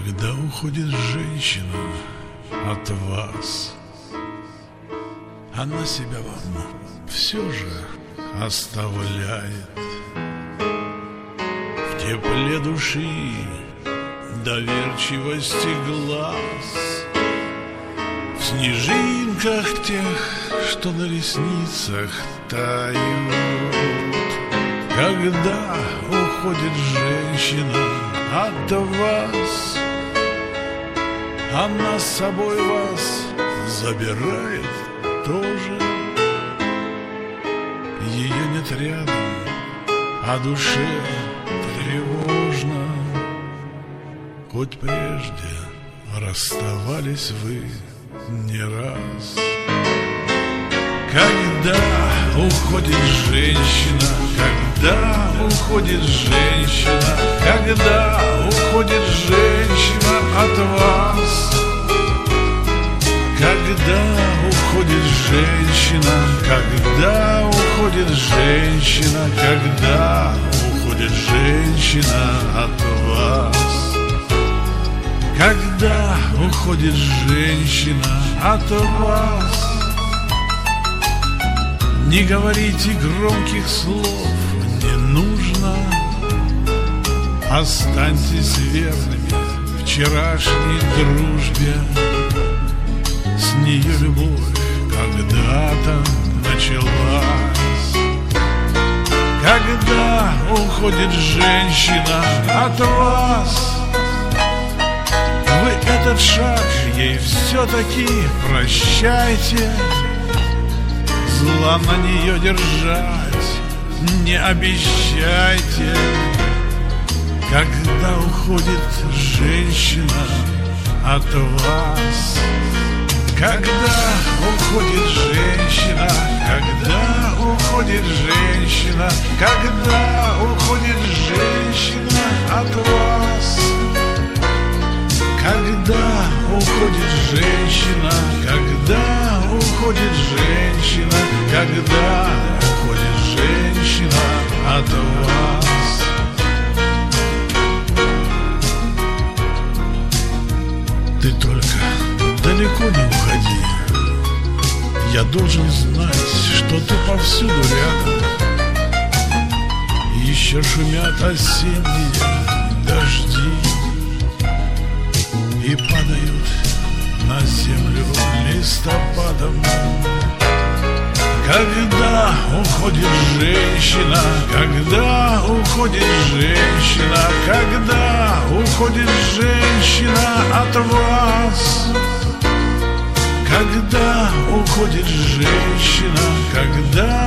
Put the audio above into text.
Когда уходит женщина от вас, она себя вам все же оставляет. В тепле души, доверчивости глаз, в снежинках тех, что на ресницах тают. Когда уходит женщина от вас, она с собой вас забирает тоже. Ее нет рядом, а душе тревожно. Хоть прежде расставались вы не раз. Когда уходит женщина, когда уходит женщина, когда уходит женщина от вас, когда уходит женщина, когда уходит женщина, когда уходит женщина от вас, когда уходит женщина от вас. Не говорите громких слов, не нужно. Останьтесь верными вчерашней дружбе. С нее любовь когда-то началась. Когда уходит женщина от вас, вы этот шаг ей все-таки прощайте. Зла на нее держать не обещайте. Когда уходит женщина от вас, когда уходит женщина, когда уходит женщина, когда уходит женщина от вас, когда уходит женщина, когда уходит женщина, когда уходит женщина от вас. Ты только далеко не уходи. Я должен знать, что ты повсюду рядом. Еще шумят осенние дожди и падают на землю листопадом. Когда уходит женщина, когда уходит женщина, когда уходит женщина от вас, когда уходит женщина, когда